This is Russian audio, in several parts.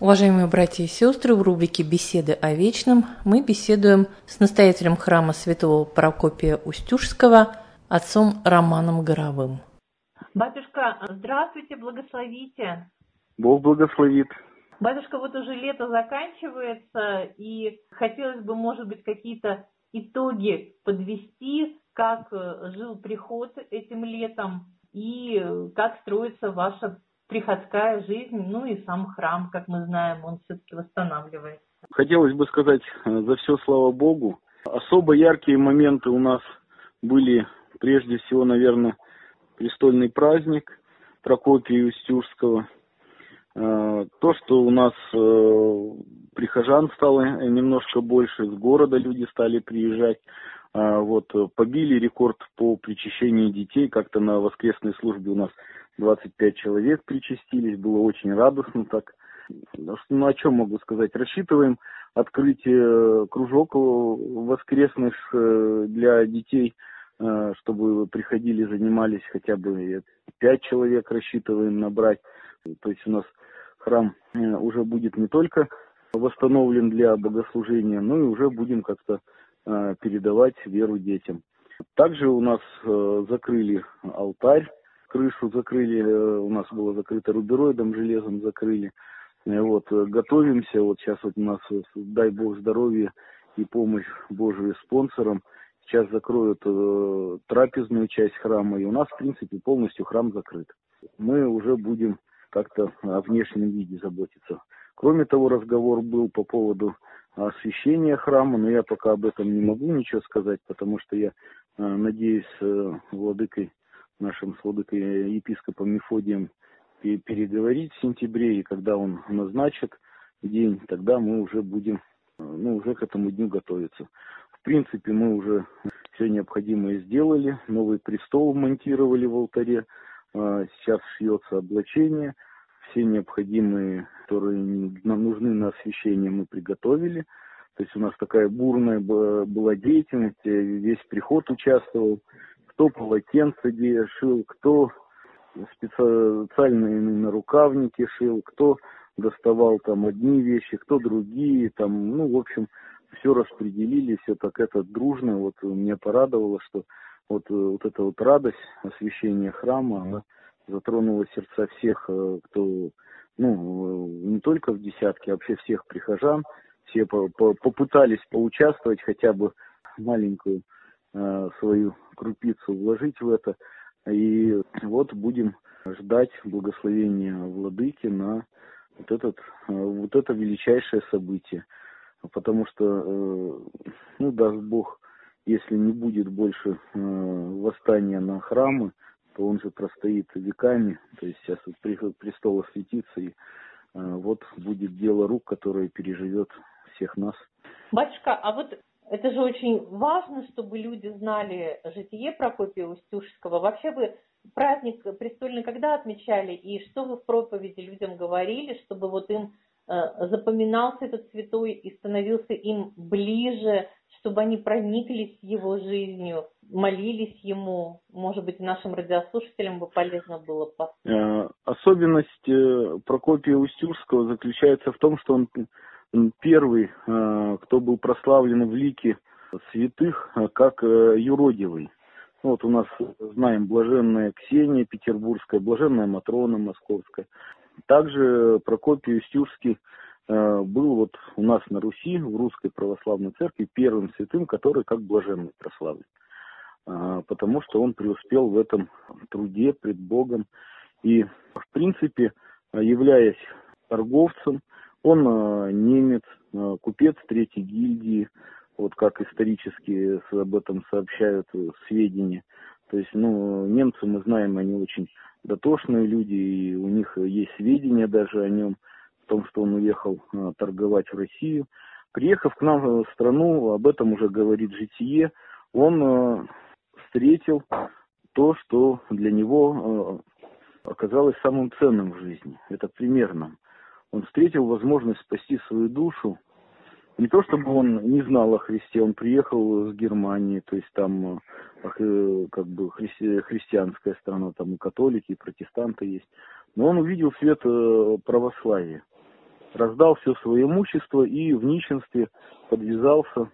Уважаемые братья и сестры, в рубрике «Беседы о вечном» мы беседуем с настоятелем храма святого Прокопия Устюжского, отцом Романом Горовым. Батюшка, здравствуйте, благословите. Бог благословит. Батюшка, вот уже лето заканчивается, и хотелось бы, может быть, какие-то итоги подвести, как жил приход этим летом, и как строится ваша приходская жизнь, ну и сам храм, как мы знаем, он все-таки восстанавливается. Хотелось бы сказать за все слава Богу. Особо яркие моменты у нас были, прежде всего, наверное, престольный праздник Прокопия Устюжского. То, что у нас прихожан стало немножко больше, с города люди стали приезжать. Побили рекорд по причащению детей. Как-то на воскресной службе у нас 25 человек причастились. Было очень радостно так. Ну, о чем могу сказать? Рассчитываем открыть кружок воскресных для детей, чтобы приходили, занимались хотя бы 5 человек рассчитываем набрать. То есть у нас храм уже будет не только восстановлен для богослужения, но и уже будем как-то передавать веру детям. Также у нас закрыли алтарь, крышу закрыли, у нас было закрыто рубероидом, железом закрыли. Готовимся, сейчас у нас, дай Бог здоровья и помощь Божию спонсорам. Сейчас закроют трапезную часть храма, и у нас, в принципе, полностью храм закрыт. Мы уже будем как-то о внешнем виде заботиться. Кроме того, разговор был по поводу освящения храма, но я пока об этом не могу ничего сказать, потому что я надеюсь нашим владыкой епископом Мефодием переговорить в сентябре, и когда он назначит день, тогда мы уже будем уже к этому дню готовиться. В принципе, мы уже все необходимое сделали, новый престол монтировали в алтаре, сейчас шьется облачение, все необходимые, которые нам нужны на освящение, мы приготовили. То есть у нас такая бурная была деятельность, весь приход участвовал, кто полотенце шил, кто специальные нарукавники шил, кто доставал там одни вещи, кто другие, в общем, все распределили, все так это дружно. Меня порадовало, что эта радость освящения храма, она затронула сердца всех, кто, не только в десятке, а вообще всех прихожан. Все попытались поучаствовать, хотя бы маленькую свою крупицу вложить в это. И будем ждать благословения владыки на это величайшее событие. Потому что, даст Бог, если не будет больше восстания на храмы, то он же простоит веками. То есть сейчас престол осветится, и будет дело рук, которое переживет всех нас. Батюшка, это же очень важно, чтобы люди знали житие Прокопия Устюжского. Вообще вы праздник престольный когда отмечали, и что вы в проповеди людям говорили, чтобы им запоминался этот святой и становился им ближе, чтобы они прониклись его жизнью, молились ему? Может быть, нашим радиослушателям бы полезно было послушать. Особенность Прокопия Устюжского заключается в том, что он первый, кто был прославлен в лике святых, как юродивый. У нас, знаем, блаженная Ксения Петербургская, блаженная Матрона Московская. Также Прокопий Устюжский был у нас на Руси, в Русской Православной Церкви, первым святым, который как блаженный прославлен. Потому что он преуспел в этом труде пред Богом. И, в принципе, являясь торговцем, он немец, купец третьей гильдии, как исторически об этом сообщают сведения. То есть, немцы, мы знаем, они очень дотошные люди, и у них есть сведения даже о нем, о том, что он уехал торговать в Россию. Приехав к нам в страну, об этом уже говорит житие, он встретил то, что для него оказалось самым ценным в жизни. Это примерно. Он встретил возможность спасти свою душу. Не то чтобы он не знал о Христе, он приехал с Германии, то есть там христианская страна, там и католики, и протестанты есть. Но он увидел свет православия. раздал все свое имущество и в нищенстве подвязался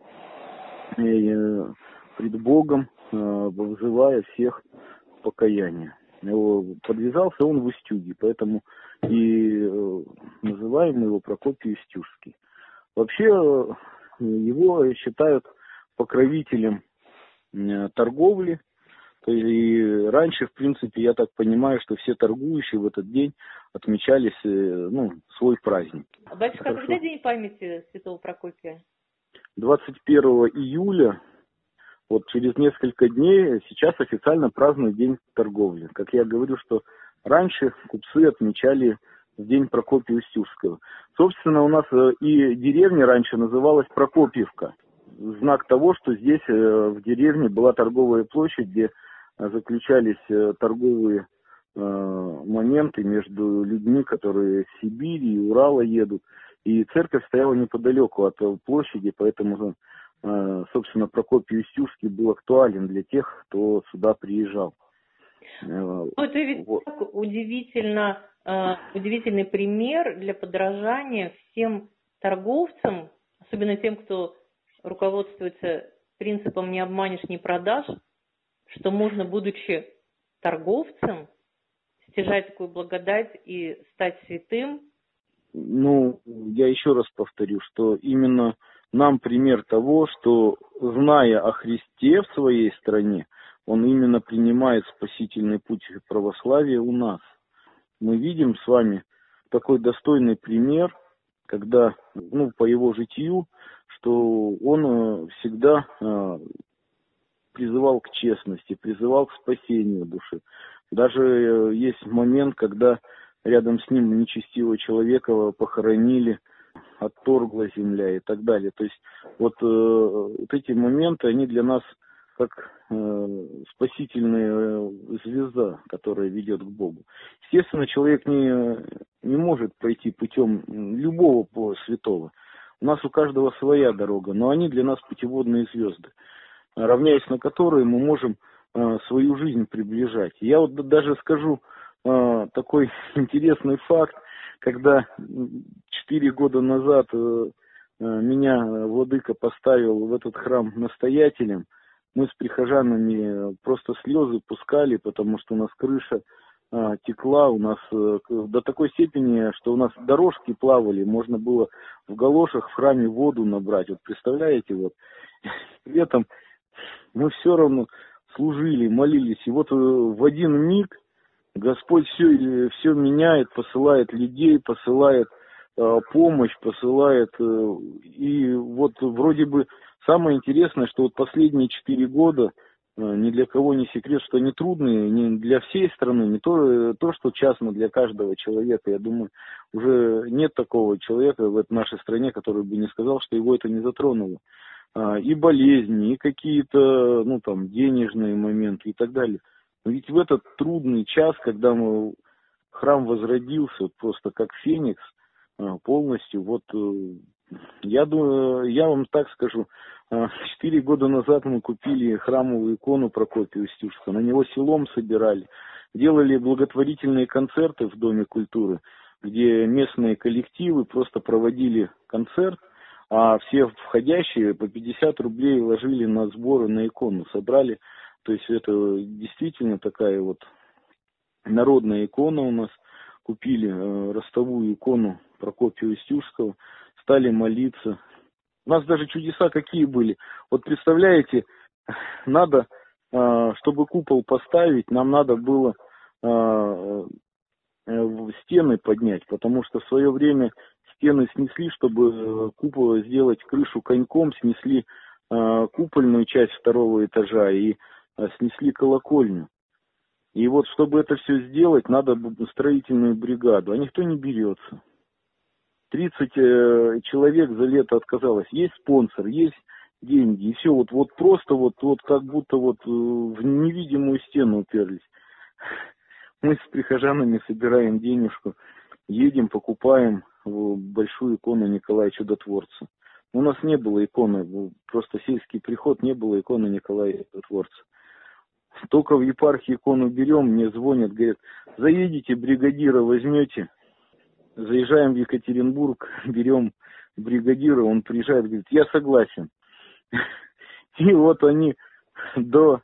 пред Богом, вызывая всех в покаяние. Подвязался он в Устюге, поэтому и называем его Прокопий Устюжский. Вообще его считают покровителем торговли. То есть и раньше, в принципе, я так понимаю, что все торгующие в этот день отмечали свой праздник. Батюшка, когда день памяти святого Прокопия? 21 июля, вот через несколько дней, сейчас официально празднуют День торговли. Как я говорю, что раньше купцы отмечали День Прокопия Устюжского. Собственно, у нас и деревня раньше называлась Прокопьевка. Знак того, что здесь в деревне была торговая площадь, где заключались торговые моменты между людьми, которые с Сибири и Урала едут. И церковь стояла неподалеку от площади, поэтому, собственно, Прокопий Устюжский был актуален для тех, кто сюда приезжал. Это ведь вот. Удивительный пример для подражания всем торговцам, особенно тем, кто руководствуется принципом «не обманешь, не продашь», что можно, будучи торговцем, стяжать такую благодать и стать святым. Я еще раз повторю, что именно нам пример того, что, зная о Христе в своей стране, он именно принимает спасительный путь православия у нас. Мы видим с вами такой достойный пример, когда, по его житию, что он всегда призывал к честности, призывал к спасению души. Даже есть момент, когда рядом с ним нечестивого человека похоронили, отторгла земля и так далее. То есть вот эти моменты, они для нас как спасительная звезда, которая ведет к Богу. Естественно, человек не может пройти путем любого святого. У нас у каждого своя дорога, но они для нас путеводные звезды, равняясь на которые мы можем свою жизнь приближать. Я вот даже скажу такой интересный факт, когда 4 года назад меня владыка поставил в этот храм настоятелем, мы с прихожанами просто слезы пускали, потому что у нас крыша текла, у нас до такой степени, что у нас дорожки плавали, можно было в галошах в храме воду набрать. Вот представляете, вот при этом мы все равно служили, молились, и вот в один миг Господь все меняет, посылает людей, посылает помощь, посылает, и вот вроде бы самое интересное, что вот последние 4 года, ни для кого не секрет, что они трудные, не для всей страны, не то, что частно для каждого человека. Я думаю, уже нет такого человека в нашей стране, который бы не сказал, что его это не затронуло. И болезни, и какие-то, денежные моменты и так далее. Но ведь в этот трудный час, когда храм возродился просто как феникс полностью, я думаю, я вам так скажу, 4 года назад мы купили храмовую икону Прокопия Устюжского, на него селом собирали, делали благотворительные концерты в Доме культуры, где местные коллективы просто проводили концерт, а все входящие по 50 рублей ложили на сборы на икону, собрали. То есть это действительно такая вот народная икона у нас. Купили ростовую икону Прокопия Устюжского, стали молиться. У нас даже чудеса какие были. Вот представляете, надо, чтобы купол поставить, нам надо было стены поднять, потому что в свое время стены снесли, чтобы купол сделать крышу коньком, снесли купольную часть 2-го этажа и снесли колокольню. И вот, чтобы это все сделать, надо строительную бригаду, а никто не берется. 30 человек за лето отказалось. Есть спонсор, есть деньги, и все, вот просто как будто в невидимую стену уперлись. Мы с прихожанами собираем денежку, едем, покупаем большую икону Николая Чудотворца. У нас не было иконы, просто сельский приход, не было иконы Николая Чудотворца. Только в епархии икону берем, мне звонят, говорят, заедете, бригадира возьмете. заезжаем в Екатеринбург, берем бригадира, он приезжает, говорит, я согласен. И вот они до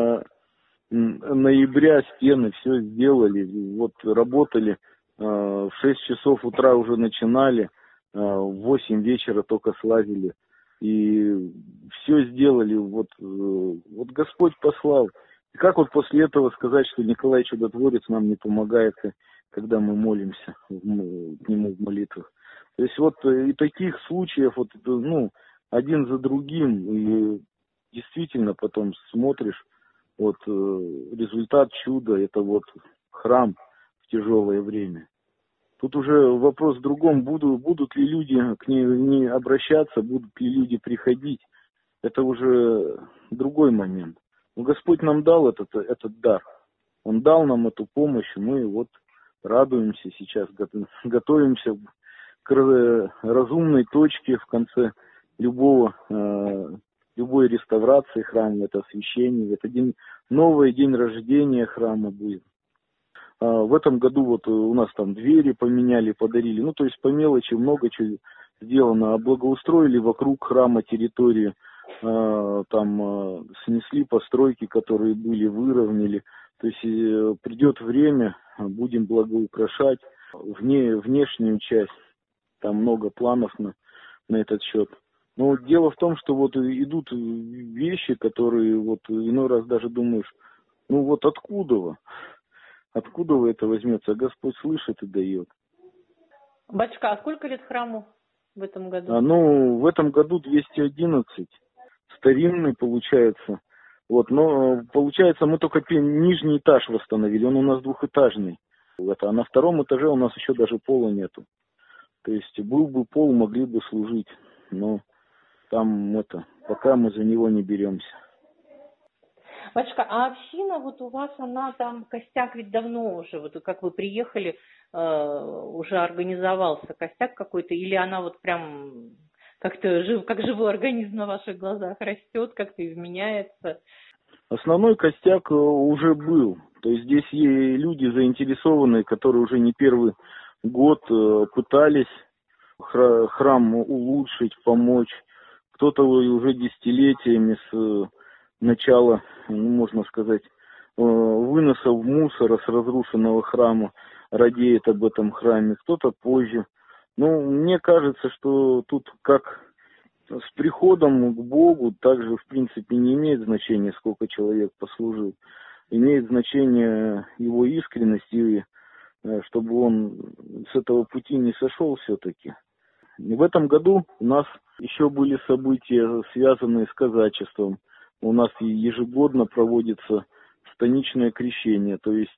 ноября стены все сделали, вот работали, в 6 часов утра уже начинали, в 8 вечера только слазили. И все сделали, вот Господь послал. И как вот после этого сказать, что Николай Чудотворец нам не помогает, когда мы молимся к Нему в молитвах? То есть вот и таких случаев, вот, ну, один за другим, и действительно потом смотришь, вот результат чуда, это вот храм в тяжелое время. Тут уже вопрос в другом, будут ли люди к ней обращаться, будут ли люди приходить. Это уже другой момент. Но Господь нам дал этот дар. Он дал нам эту помощь, и мы вот радуемся сейчас, готовимся к разумной точке в конце любой реставрации храма, это освящение, это новый день рождения храма будет. В этом году вот у нас там двери поменяли, подарили, ну то есть по мелочи много чего сделано, облагоустроили вокруг храма территорию, там снесли постройки, которые были, выровняли. То есть придет время, будем благоукрашать внешнюю часть, там много планов на этот счет. Но дело в том, что вот идут вещи, которые вот иной раз даже думаешь, ну вот откуда это возьмется? Господь слышит и дает. Батюшка, а сколько лет храму в этом году? В этом году 211. Старинный получается. Вот, но получается, мы только нижний этаж восстановили. Он у нас двухэтажный. А на втором этаже у нас еще даже пола нету. То есть был бы пол, могли бы служить. Но там пока мы за него не беремся. Батюшка, а община вот у вас, она там, костяк ведь давно уже, вот как вы приехали, уже организовался костяк какой-то, или она вот прям как-то как живой организм на ваших глазах растет, как-то изменяется? Основной костяк уже был. То есть здесь есть люди заинтересованные, которые уже не первый год пытались храм улучшить, помочь. Кто-то уже десятилетиями с начала, можно сказать, выносов мусора с разрушенного храма радеет об этом храме, кто-то позже. Но мне кажется, что тут как с приходом к Богу также, в принципе, не имеет значения, сколько человек послужил. Имеет значение его искренность, и чтобы он с этого пути не сошел все-таки. В этом году у нас еще были события, связанные с казачеством. У нас ежегодно проводится станичное крещение. То есть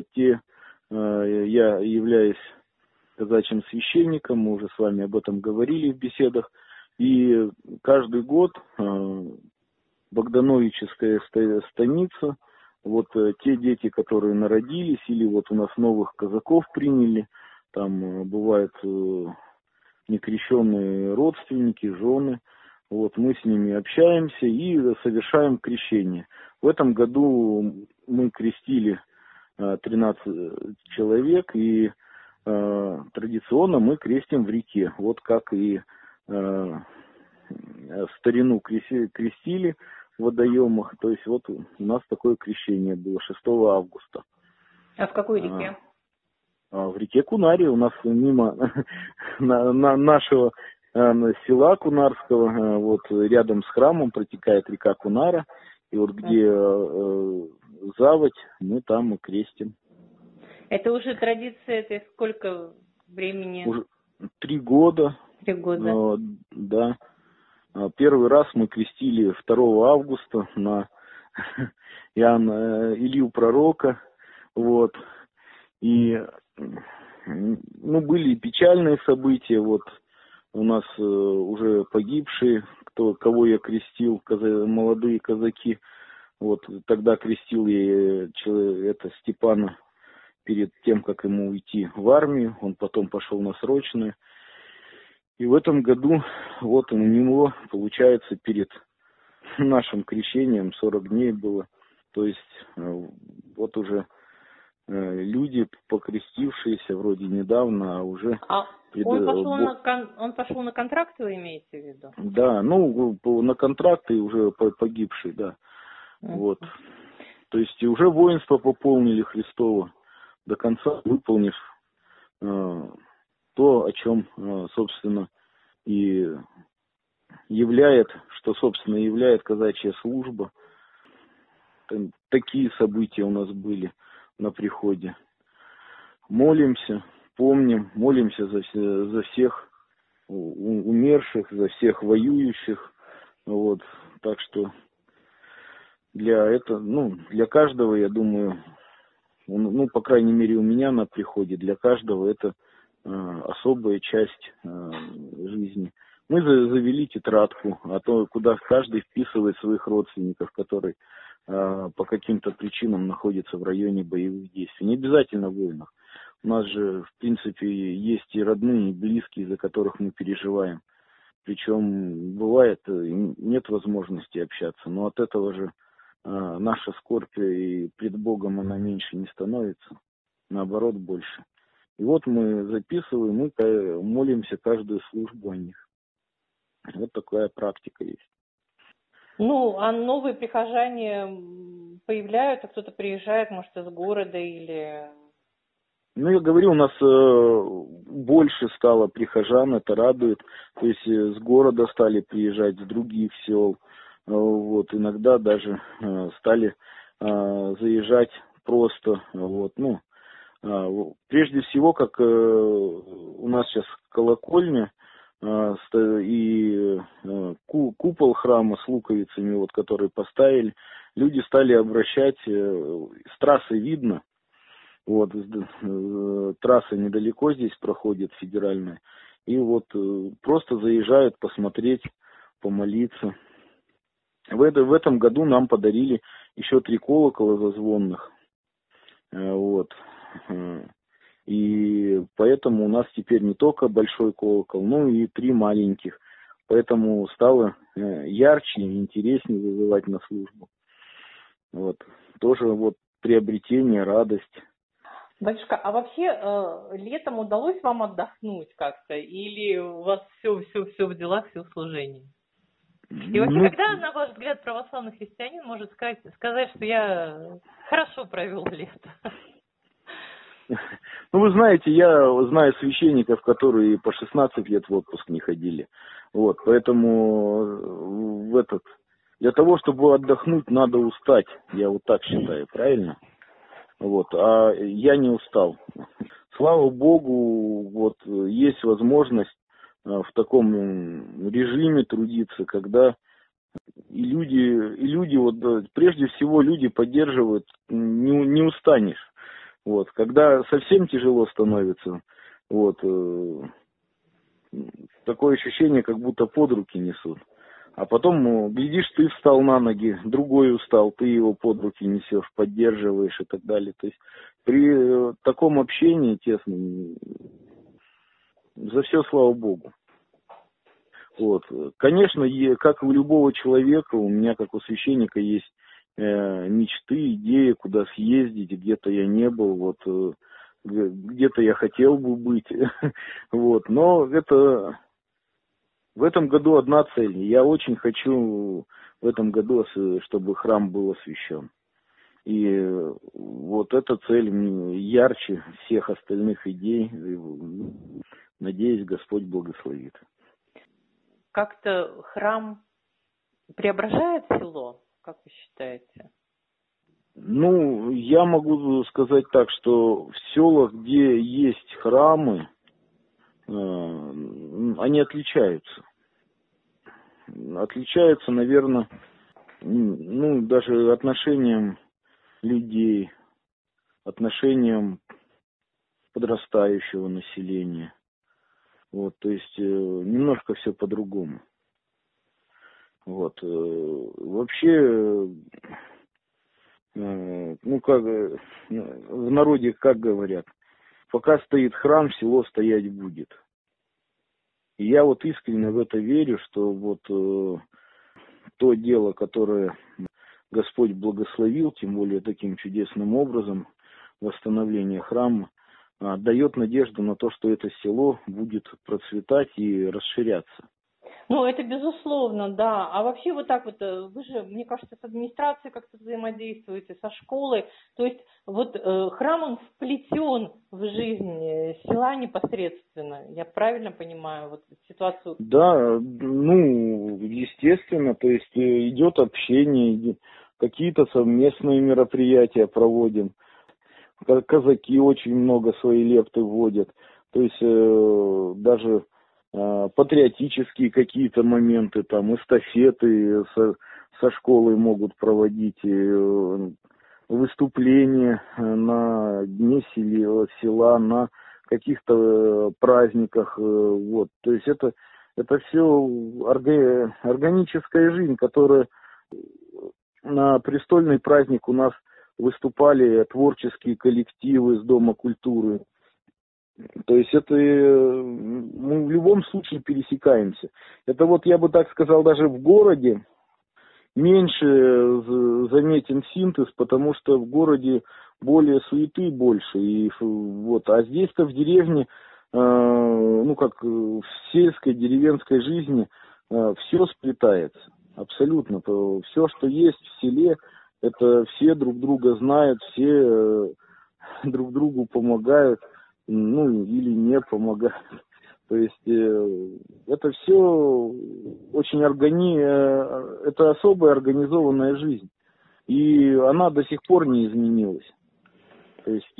я являюсь казачьим священником, мы уже с вами об этом говорили в беседах. И каждый год Богдановическая станица, вот те дети, которые народились, или вот у нас новых казаков приняли, там бывают некрещенные родственники, жены, вот мы с ними общаемся и совершаем крещение. В этом году мы крестили 13 человек, и традиционно мы крестим в реке, вот как и в старину крестили в водоемах, то есть вот у нас такое крещение было 6 августа. А в какой реке? В реке Кунаре, у нас мимо нашего села Кунарского, вот рядом с храмом протекает река Кунара, и вот где заводь, мы там и крестим. Это уже традиция, это сколько времени? Уже 3 года. 3 года. Да. Первый раз мы крестили 2 августа на Илью Пророка, вот. И были и печальные события, вот у нас уже погибшие, кого я крестил, молодые казаки, вот тогда крестил я Степана перед тем, как ему уйти в армию, он потом пошел на срочную. И в этом году вот у него, получается, перед нашим крещением 40 дней было, то есть вот уже люди, покрестившиеся вроде недавно, а уже... Он пошел на контракт, вы имеете в виду? Да, ну, на контракты уже погибшие, да. Вот. То есть уже воинство пополнили Христово, до конца выполнив то, о чем, собственно, и собственно, являет казачья служба. Такие события у нас были на приходе. Молимся, помним, молимся за всех умерших, за всех воюющих. Вот. Так что для каждого, я думаю, по крайней мере, у меня на приходе, для каждого это особая часть жизни. Мы завели тетрадку, куда каждый вписывает своих родственников, которые по каким-то причинам находятся в районе боевых действий. Не обязательно воинов. У нас же, в принципе, есть и родные, и близкие, за которых мы переживаем. Причем бывает, нет возможности общаться, но от этого же наша скорбь и пред Богом она меньше не становится, наоборот больше. И вот мы записываем, мы молимся каждую службу о них. Вот такая практика есть. Ну, а новые прихожане появляются, кто-то приезжает, может, из города или... Ну, я говорю, у нас больше стало прихожан, это радует. То есть с города стали приезжать, с других сел. Вот, иногда даже стали заезжать просто. Вот, ну, прежде всего, как у нас сейчас колокольня и купол храма с луковицами, вот, который поставили, люди стали обращать, с трассы видно. Вот, трасса недалеко здесь проходит, федеральная. И вот просто заезжают посмотреть, помолиться. В этом году нам подарили еще 3 колокола зазвонных. Вот. И поэтому у нас теперь не только большой колокол, но и 3 маленьких. Поэтому стало ярче и интереснее вызывать на службу. Вот. Тоже вот приобретение, радость. Батюшка, а вообще летом удалось вам отдохнуть как-то? Или у вас все в делах, все в служении? И вообще, когда, на ваш взгляд, православный христианин может сказать, что я хорошо провел лето? Ну, вы знаете, я знаю священников, которые по 16 лет в отпуск не ходили. Вот, поэтому для того, чтобы отдохнуть, надо устать. Я вот так считаю, правильно? Вот, а я не устал. Слава Богу, вот есть возможность в таком режиме трудиться, когда и люди вот прежде всего люди поддерживают, не устанешь. Вот, когда совсем тяжело становится, вот такое ощущение, как будто под руки несут. А потом, глядишь, ты встал на ноги, другой устал, ты его под руки несешь, поддерживаешь и так далее. То есть при таком общении тесном за все слава Богу. Вот. Конечно, как у любого человека, у меня, как у священника, есть мечты, идеи, куда съездить, где-то я не был, вот, где-то я хотел бы быть. Вот. Но это... В этом году одна цель. Я очень хочу в этом году, чтобы храм был освящен. И вот эта цель ярче всех остальных идей. Надеюсь, Господь благословит. Как-то храм преображает село, как вы считаете? Ну, я могу сказать так, что в селах, где есть храмы, они отличаются. Отличаются, наверное, ну, даже отношением людей, отношением подрастающего населения. Вот, то есть немножко все по-другому. Вот, вообще, ну, как в народе, как говорят, пока стоит храм, село стоять будет. И я вот искренне в это верю, что вот то дело, которое Господь благословил, тем более таким чудесным образом, восстановления храма, дает надежду на то, что это село будет процветать и расширяться. Ну, это безусловно, да. А вообще вот так вот, вы же, мне кажется, с администрацией как-то взаимодействуете, со школой. То есть вот храм, он вплетен в жизнь села непосредственно. Я правильно понимаю вот ситуацию? Да, ну, естественно, то есть идет общение, какие-то совместные мероприятия проводим. Казаки очень много своей лепты вводят. То есть даже патриотические какие-то моменты, там, эстафеты со школой могут проводить, выступления на дне села, на каких-то праздниках. Вот. То есть это все органическая жизнь, которая на престольный праздник у нас выступали творческие коллективы с Дома культуры. То есть это мы в любом случае пересекаемся. Это вот я бы так сказал, даже в городе меньше заметен синтез, потому что в городе более суеты больше. И вот, а здесь-то в деревне, ну как в сельской, деревенской жизни, все сплетается. Абсолютно. Все, что есть в селе, это все друг друга знают, все друг другу помогают, ну или не помогают. То есть это все очень это особая организованная жизнь. И она до сих пор не изменилась. То есть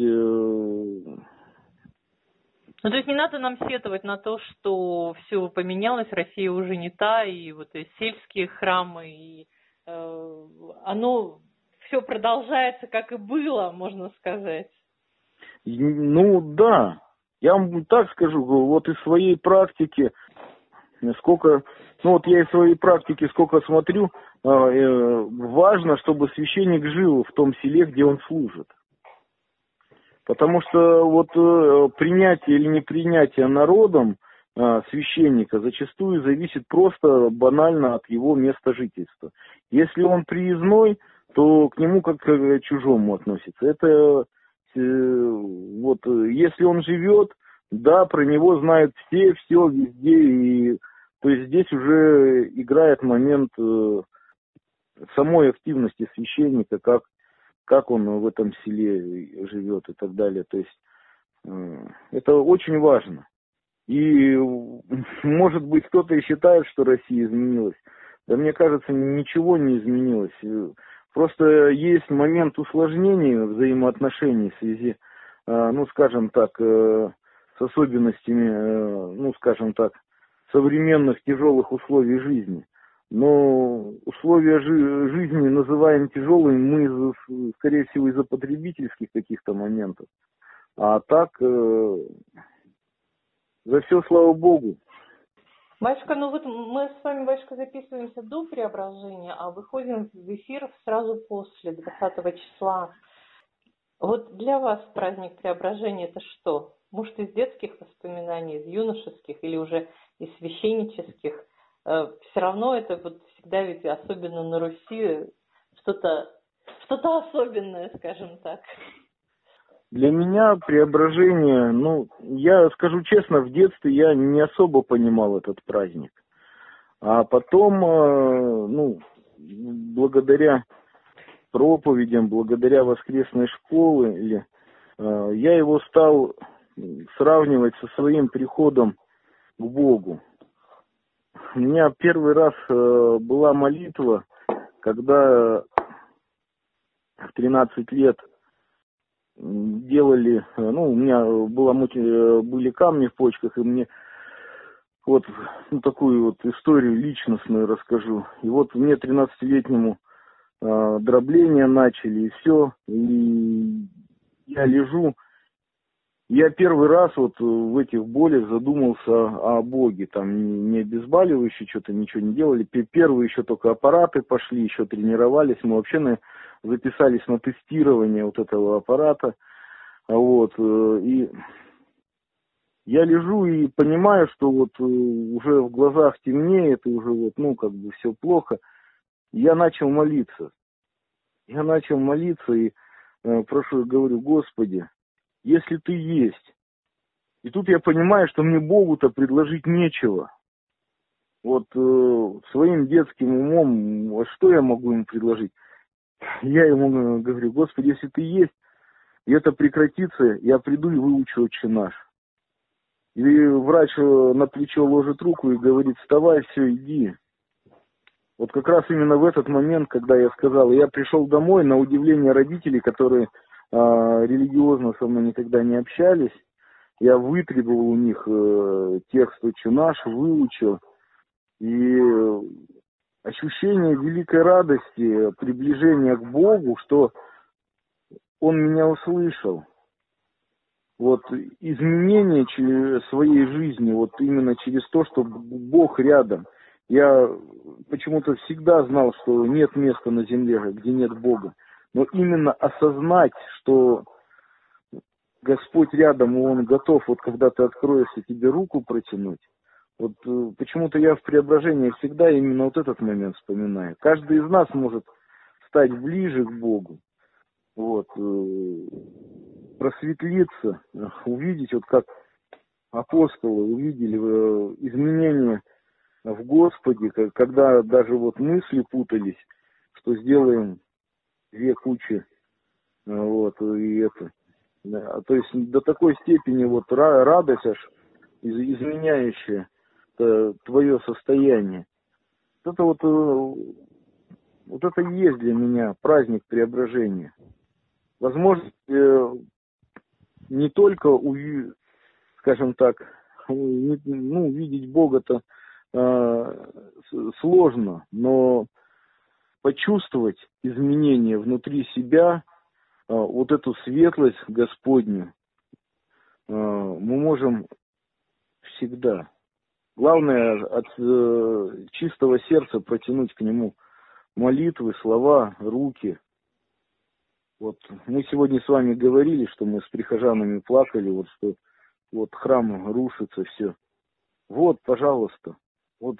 Ну, то есть не надо нам сетовать на то, что все поменялось, Россия уже не та, и вот и сельские храмы, и оно все продолжается, как и было, можно сказать. ну да, я вам так скажу, вот из своей практики, сколько смотрю, важно, чтобы священник жил в том селе, где он служит. Потому что вот принятие или непринятие народом священника зачастую зависит просто банально от его места жительства. Если он приездной, то к нему как к чужому относится. Это вот если он живет, да, про него знают все везде, и то есть здесь уже играет момент самой активности священника, как он в этом селе живет и так далее. То есть это очень важно. И может быть кто-то и считает, что Россия изменилась. Да мне кажется, ничего не изменилось. Просто есть момент усложнения взаимоотношений в связи, ну скажем так, с особенностями, ну скажем так, современных тяжелых условий жизни. Но условия жизни называем тяжелыми мы, скорее всего, из-за потребительских каких-то моментов. А так, за все слава Богу. Батюшка, ну вот мы с вами, батюшка, записываемся до преображения, а выходим в эфир сразу после, 20 числа. Вот для вас праздник преображения это что? Может, из детских воспоминаний, из юношеских или уже из священнических? Все равно это вот всегда ведь, особенно на Руси, что-то особенное, скажем так. Для меня преображение, ну, я скажу честно, в детстве я не особо понимал этот праздник. А потом, ну, благодаря проповедям, благодаря воскресной школе, я его стал сравнивать со своим приходом к Богу. У меня первый раз была молитва, когда в 13 лет делали, ну, у меня были камни в почках, и мне вот такую вот историю личностную расскажу. И вот мне 13-летнему дробление начали, и все, и я лежу. Я первый раз вот в этих болях задумался о Боге. Там не обезболивающие, что-то ничего не делали. Первые еще только аппараты пошли, еще тренировались. Мы вообще записались на тестирование вот этого аппарата. Вот. И я лежу и понимаю, что вот уже в глазах темнеет, и уже вот, ну, как бы все плохо. Я начал молиться. И прошу, говорю, Господи, если Ты есть. И тут я понимаю, что мне Богу-то предложить нечего. Вот своим детским умом, что я могу ему предложить? Я ему говорю, Господи, если Ты есть, и это прекратится, я приду и выучу «Отче наш». И врач на плечо ложит руку и говорит, вставай, все, иди. Вот как раз именно в этот момент, когда я сказал, я пришел домой, на удивление родителей, которые религиозно со мной никогда не общались, я вытребовал у них текст «Отче наш», выучил. И ощущение великой радости, приближения к Богу, что Он меня услышал. Вот изменение своей жизни, вот именно через то, что Бог рядом. Я почему-то всегда знал, что нет места на земле, где нет Бога. Но именно осознать, что Господь рядом, и Он готов, вот когда ты откроешься, тебе руку протянуть. Вот почему-то я в преображении всегда именно вот этот момент вспоминаю. Каждый из нас может стать ближе к Богу. Вот, просветлиться, увидеть, вот как апостолы увидели изменения в Господе, когда даже вот мысли путались, что сделаем две кучи, вот, и это. Да, то есть до такой степени вот радость аж изменяющая твое состояние. Это вот это и есть для меня праздник преображения. Возможно, не только скажем так, видеть Бога-то сложно, но почувствовать изменения внутри себя, вот эту светлость Господню, мы можем всегда. Главное, от чистого сердца протянуть к Нему молитвы, слова, руки. Вот мы сегодня с вами говорили, что мы с прихожанами плакали, вот что вот храм рушится, все. Вот, пожалуйста, вот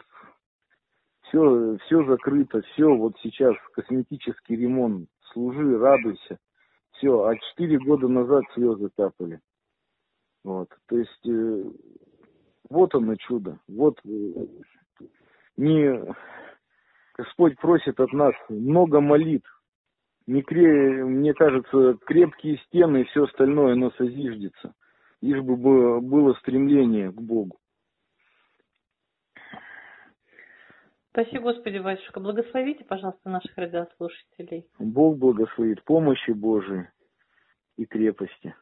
все закрыто, все, вот сейчас косметический ремонт, служи, радуйся. Все, а 4 года назад слезы капали. Вот, то есть, вот оно чудо. Вот не Господь просит от нас много молитв. Мне кажется, крепкие стены и все остальное, оно созиждется. Лишь бы было стремление к Богу. Спасибо, Господи, батюшка. Благословите, пожалуйста, наших радиослушателей. Бог благословит, помощи Божией и крепости.